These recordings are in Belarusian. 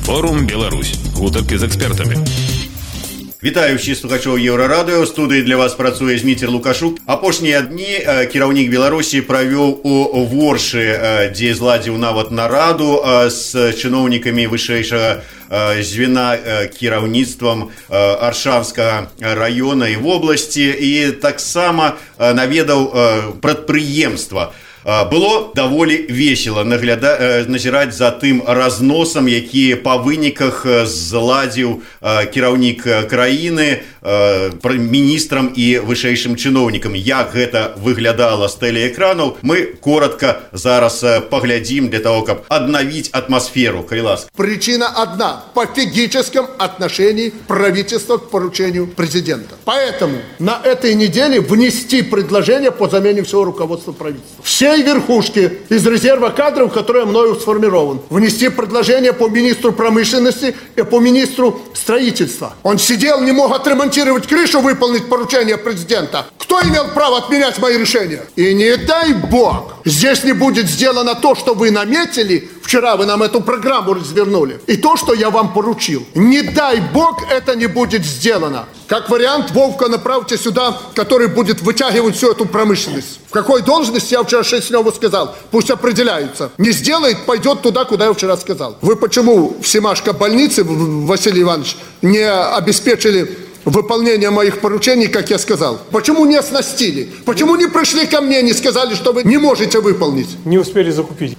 Форум Беларусь. Гутарки з экспертамі. Вітаю ўсіх слухачоў Еўрарадыё. У студыі для вас працуе Зміцер Лукашук. Апошнія дні кіраўнік Беларусі правёў у Воршы, дзе зладзіў нават нараду з чыноўнікамі вышэйшага звена кіраўніцтвам Аршанскага раёна і вобласці, і таксама наведаў прадпрыемства. Было даволі весела назіраць за тым разносам, які па выніках зладзіў кіраўнік краіны міністрам і вышэйшым чыноўнікам. Як гэта выглядала з тэлеэкранаў, мы коротко зараз поглядзім для того, каб аднавіць атмасферу. Калі ласка. Причина одна – пофигическом отношении правительства к поручению президента. Поэтому на этой неделе внести предложение по замене всего руководства правительства. Всей верхушки из резерва кадров, который мною сформирован. Внести предложение по министру промышленности и по министру строительства. Он сидел, не мог отремонтировать крышу, выполнить поручение президента. Кто имел право отменять мои решения? И не дай бог, здесь не будет сделано то, что вы наметили. Вчера вы нам эту программу развернули. И то, что я вам поручил. Не дай бог, это не будет сделано. Как вариант, Вовка направьте сюда, который будет вытягивать всю эту промышленность. В какой должности, я вчера Шестневу сказал. Пусть определяются. Не сделает, пойдет туда, куда я вчера сказал. Вы почему в Семашко больнице, Василий Иванович, не обеспечили выполнение моих поручений, как я сказал? Почему не оснастили? Почему не пришли ко мне, не сказали, что вы не можете выполнить? Не успели закупить.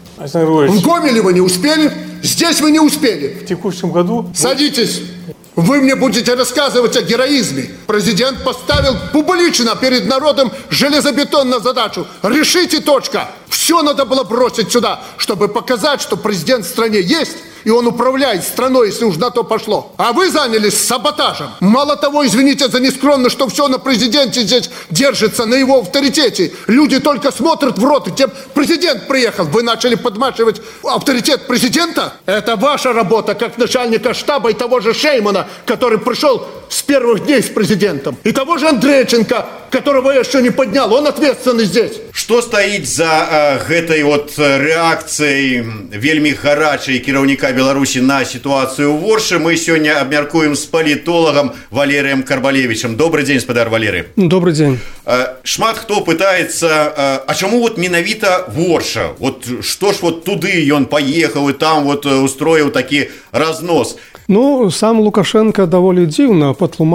В Гомеле вы не успели, здесь вы не успели. В текущем году... Садитесь. Вы мне будете рассказывать о героизме. Президент поставил публично перед народом железобетонную задачу. Решите, точка. Все надо было бросить сюда, чтобы показать, что президент в стране есть, и он управляет страной, если уж на то пошло. А вы занялись саботажем. Мало того, извините за нескромность, что все на президенте здесь держится, на его авторитете. Люди только смотрят в рот, где президент приехал. Вы начали подмачивать авторитет президента? Это ваша работа, как начальника штаба и того же Шеймана, который пришел с первых дней с президентом. И того же Андрейченко, которого я еще не поднял. Он ответственный здесь. Что стоит за гэтай вот реакцией вельмі гарачай кіраўніка Беларусі на ситуацию в Ворше, мы сегодня обмяркуем с политологом Валерием Карбалевичем. Добрый день, господар Валерий. Добрый день. Шмат кто пытается, а чему вот менавіта Ворша? Вот что ж вот туды он поехал и там вот устроил таки разнос? Ну, сам Лукашенко даволі дзіўна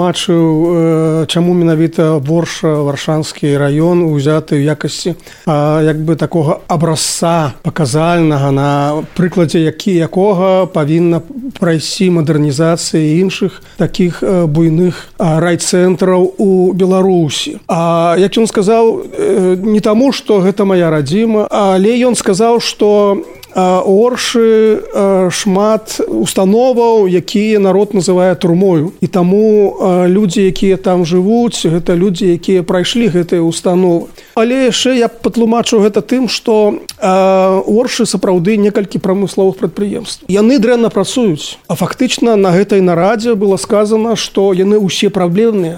патлумачыў, чаму менавіта Ворша, Варшанскі раён узяты ў якасці як бы такога абразца паказальнага, на прыкладзе якога павінна прайсці мадэрнізацыя іншых такіх буйных райцэнтраў у Беларусі. А як ён сказаў, не таму, што гэта моя радзіма, але ён сказаў, што у Оршы шмат установаў, якія народ называе турмою. І таму людзі, якія там жывуць, гэта людзі, якія прайшлі гэтыя установы. Але яшчэ я патлумачу гэта тым, што у Оршы сапраўды некалькі прамысловых прадпрыемстваў. Яны дрэнна працуюць. А фактычна на гэтай нарадзе было сказана, што яны ўсе праблемныя.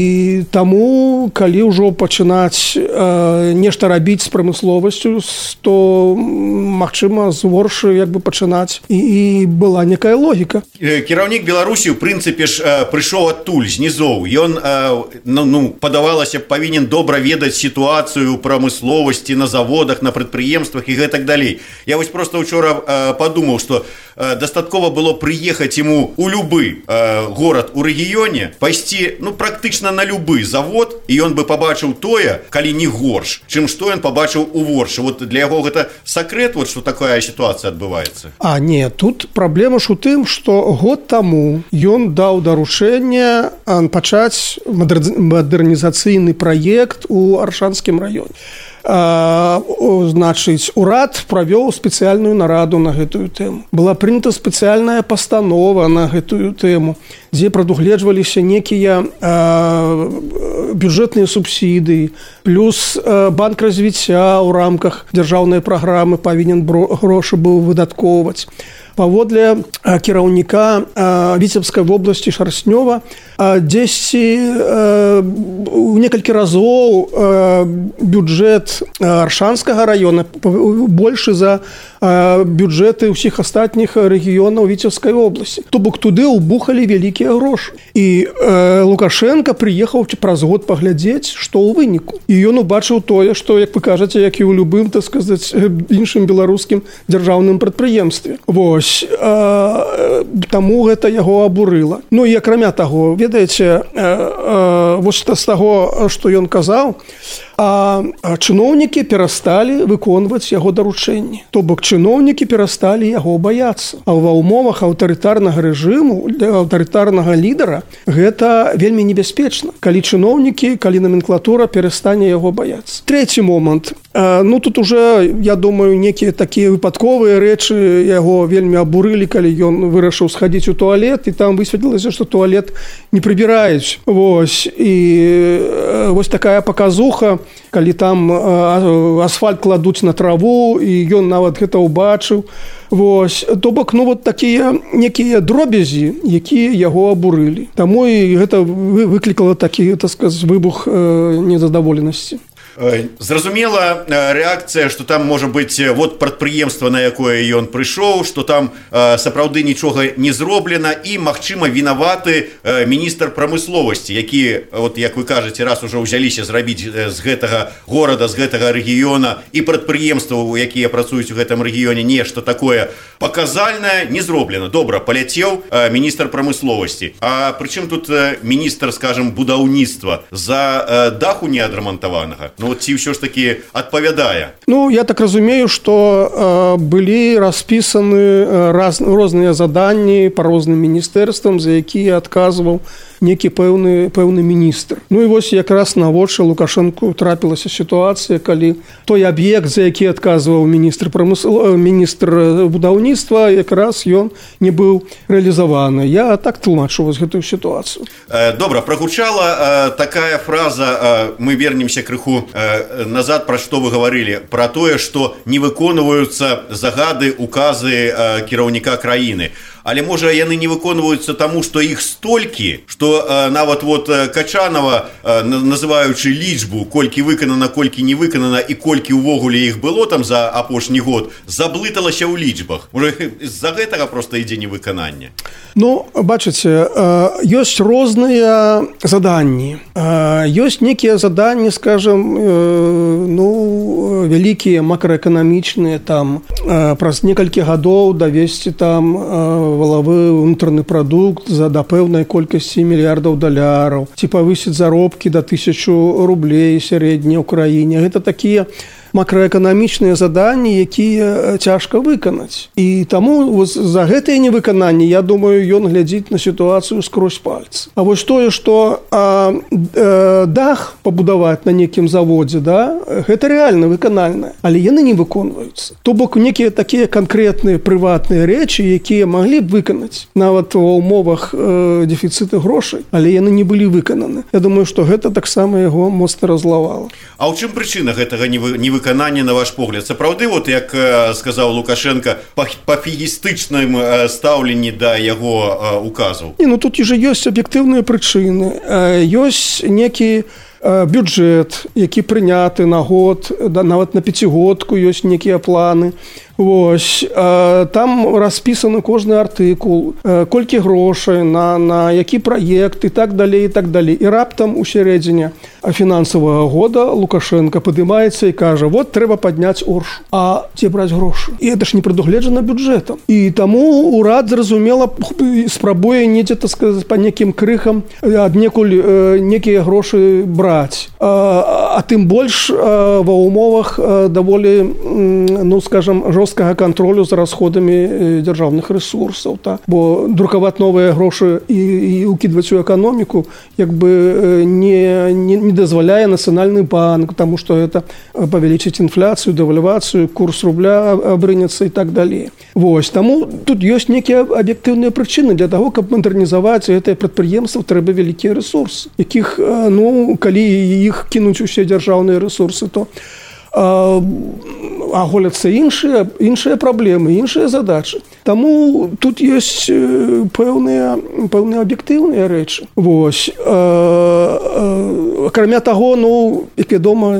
І таму, калі ўжо пачынаць нешта рабіць з прамысловасцю, то, магчыма, з Воршы як бы пачынаць, і была некая логіка. Кіраўнік Беларусі ў прынцыпе ж прыйшоў адтуль знізоў. Ён падавалася павінен добра ведаць сітуацыю ў прамысловасці на заводах, на прадпрыемствах і гэтак далей. Я вось просто учора падумаў, што дастаткова было прыехаць ему у любы горад у рэгіёне, пайсці практычна на любы завод, і ён бы пабачыў тое, калі не горш, чым што ён пабачыў у Воршы. Вот для яго гэта сакрэт, вот што такая ситуация адбываецца. А не, тут праблема ж у тым, што год таму ён даў даручэнне пачаць мадэрнізацыйны праект у Аршанскім раёне. Значыць, урад правёў спецыяльную нараду на гэтую тэму. Была прынята спецыяльная пастанова на гэтую тэму, дзе прадугледжваліся некія бюджэтныя субсідыі, плюс банк развіцця ў рамках дзяржаўнай праграмы павінен грошы быў выдаткоўваць. паводле кіраўніка Віцебскай вобласці Шарстнёва дзесьці некалькі разоў бюджэт Аршанскага района большы за бюджэты ўсіх астатніх рэгіёнаў Віцебскай вобласці. То бок туды ўбухалі вялікія грошы. І Лукашенко прыехаў праз год паглядзець, што ў выніку. І ён убачыў тое, што, як вы кажаце, як і ў любым, так сказаць, іншым беларускім дзяржаўным прадпрыемстве. Вось. Таму гэта яго абурыла. Ну і акрамя таго, ведаеце, вось з таго, што ён казаў, чыноўнікі перасталі выконваць яго даручэнні. То бок чыноўнікі перасталі яго баяцца. А ва ўмовах аўтарытарнага рэжыму, для аўтарытарнага лідара гэта вельмі небяспечна. Калі чыноўнікі, калі номенклатура перастане яго баяцца. Трэці момант. Ну тут уже, я думаю, некія такія выпадковыя рэчы яго вельмі абурылі, калі ён вырашыў схадзіць у туалет, і там высветлілася, што туалет не прыбіраюць. Вось. І вось такая паказуха, калі там асфальт кладуць на траву, і ён нават гэта ўбачыў. Вось. То бок, ну вот такія некія дробязі, якія яго абурылі. Таму і гэта выклікала такі, так сказаць, выбух незадаволенасці. Зразумела рэакцыя, што там можа быць вот прадпрыемства, на якое ён прыйшоў, што там сапраўды нічога не зроблена, і магчыма вінаваты міністр прамысловасці, які, вот як вы кажаце, раз ужо ўзяліся зрабіць з гэтага горада, з гэтага рэгіёна і прадпрыемстваў, якія працуюць у гэтым рэгіёне, нешта такое паказальнае не зроблена. Добра, паляцеў міністр прамысловасці. А прычым тут міністр, скажем, будаўніцтва за даху неадрамантаванага? Ну, вот ці ўсё ж таки адпавядае? Ну, я так разумею, што былі распісаны розныя заданні па розным міністэрствам, за якія адказваў некі пэўны міністр. Ну і вось якраз на вочы Лукашэнку трапілася сітуацыя, калі той аб'ект, за які адказваў міністр будаўніцтва, якраз ён не быў рэалізаваны. Я так тлумачу вось гэтую сітуацыю. Добра, прагучала такая фраза, мы вернемся крыху назад, пра што вы гаварылі, пра тое, што не выконваюцца загады, указы кіраўніка краіны. Але, можа, яны не выконваюцца таму, што іх столькі, што нават вот Качанова, называючы лічбу, колькі выканана, колькі не выканана і колькі ўвогуле іх было там за апошні год, заблыталася ў лічбах. Можа, з-за гэтага проста ідзе невыкананне? Ну, бачыце, ёсць розныя заданні. Ёсць некія заданні, скажем, ну, вялікія макраэканамічныя, там, праз некалькі гадоў давесці там валавы ўнутраны прадукт да пэўнай колькасці мільярдаў даляраў, ці павысіць заробкі да 1000 рублей сярэдняй у краіне. Гэта такія макраэканамічныя заданні, якія цяжка выканаць. І таму за гэтае невыкананне, я думаю, ён глядзіць на сітуацыю скрозь пальцы. А вось тое, што дах пабудаваць на некім заводзе, да, гэта рэальна выканальна, але яны не выконваюцца. То бок некія такія канкрэтныя прыватныя рэчы, якія маглі б выканаць нават ва ўмовах дэфіцыту грошай, але яны не былі выкананы. Я думаю, што гэта таксама яго моцна разлавала. А ў чым прычына гэтага невыканання, на ваш погляд? Сапраўды, вот як сказаў Лукашенко, пафігістычным стаўленні да яго указаў? Ну тут уже ёсць аб'ектыўныя прычыны. Ёсць некі бюджэт, які прыняты на год, нават на 5-годку ёсць некія планы. Вось, там распісаны кожны артыкул, колькі грошай, на які праект і так далей, і так далей. І раптам у сярэдзіне фінансавага года Лукашенко падымаецца і кажа, вот трэба падняць оршу. А дзе браць грошы? І гэта ж не прадугледжана бюджэтам. І таму ўрад, зразумела, спрабуе недзе, так сказаць, па некім крыхам аднекуль некія грошы браць. А тым больш ва ўмовах даволі, ну, скажам, жорсткага кантролю за расходамі дзяржаўных рэсурсаў, так? Бо друкаваць новыя грошы і укідваць у эканоміку як бы не дазваляе Нацыянальны банк, таму што гэта павялічыць інфляцыю, дэвальвацыю, курс рубля абрынецца і так далей. Вось, таму тут ёсць некія аб'ектыўныя прычыны. Для таго, каб мадэрнізаваць гэтае прадпрыемства, трэба вялікія рэсурсы, якіх, ну, калі іх кінуць усе дзяржаўныя рэсурсы, то аголяцца іншыя праблемы, іншыя задачы. Таму тут ёсць пэўныя аб'ектыўныя рэчы. Вось. Акрамя таго, як вядома,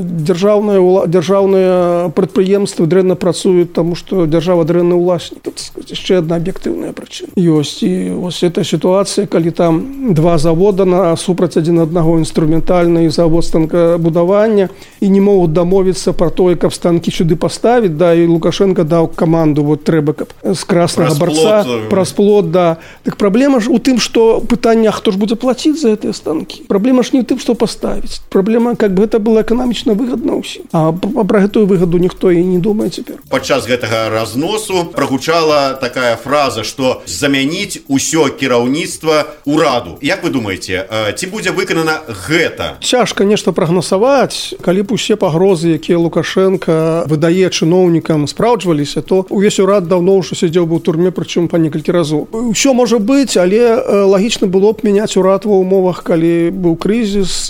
дзяржаўныя прадпрыемствы дрэнна працуюць, таму што дзяржава дрэнны ўласнік. Тут яшчэ адна аб'ектыўная прычына ёсць. І вось эта сітуацыя, калі там два завода насупраць адзін аднаго, інструментальны і завод станкабудавання, і не могуць дамовіцца пра тое, каб станкі сюды паставіць, да, і Лукашенко даў каманду, вот трэба, каб з краснага барца праз плот, да. Так праблема ж у тым, што пытанне, хто ж будзе плаціць за гэтыя станкі. Праблема ж не ў тым, што паставіць. Праблема, каб гэта было эканамічна выгадна ўсім. А пра гэтую выгаду ніхто і не думае цяпер. Падчас гэтага разносу прагучала такая фраза, што замяніць усё кіраўніцтва ўраду. Як вы думаеце, ці будзе выканана гэта? Цяжка нешта прагнасаваць. Калі б усе пагрозы, якія Лукашенко выдае чыноўнікам, спраўджваліся, то увесь урад даўно ўжо сядзеў бы ў турме, прычым па некалькі разоў. Усё можа быць, але лагічна было б мяняць урад ва ўмовах, калі быў крызіс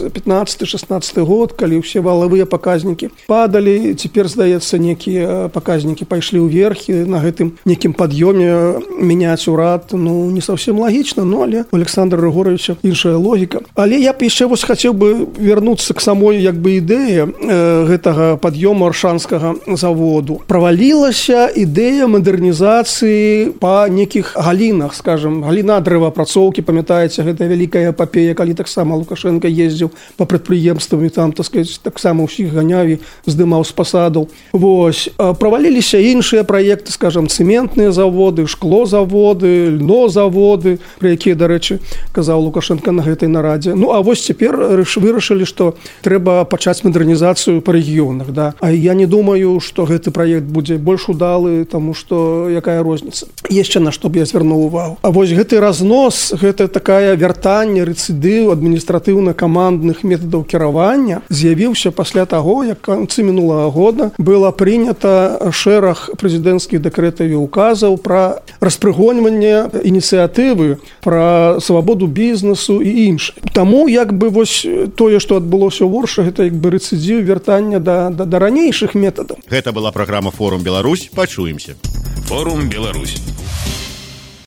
15-16 год, калі ўсе валавыя паказнікі падалі. Цяпер, здаецца, некія паказнікі пайшлі ўверх, і на гэтым некім пад'ёме мяняць урад, не совсем лагічна, але у Александра Григоровича іншая логіка. Але я б яшчэ хацеў бы вярнуцца к самой ідэі гэтага пад'ёму аршанскага заводу. Правалілася ідэя мадэрнізацыі па некіх галінах, скажем, галіна дрэваапрацоўкі, памятаеце, гэта вялікая эпапея, калі таксама Лукашенко ездзіў па прадпрыемствам і там, так сказаць, таксама ўсіх ганяў і здымаў з пасадаў. Вось. Праваліліся іншыя праекты, скажем, цэментныя заводы, шклозаводы, льнозаводы, пра якія, дарэчы, казаў Лукашенко на гэтай нарадзе. А вось цяпер вырашылі, што трэба пачаць мадэрнізацыю па рэгіёнах. Да? А я не думаю, што гэты праект будзе больш удалы, таму што якая розніца. Яшчэ на што б я звярнуў увагу. А вось гэты разнос, гэта такая вяртанне, рэцыдыў адміністратыўна-камандных метадаў кіравання з'явіўся пасля таго, як канцы мінулага года было прынята шэраг прэзідэнцкіх дэкрэтаў і указаў пра распрыгоньванне ініцыятывы, пра свабоду бізнесу і іншае. Таму вось тое, што адбылося ў Воршы, гэта рэцыдзіў вяртання да ранейшых метадаў. Гэта была праграма «Форум Беларусь». Пачуемся. «Форум Беларусь».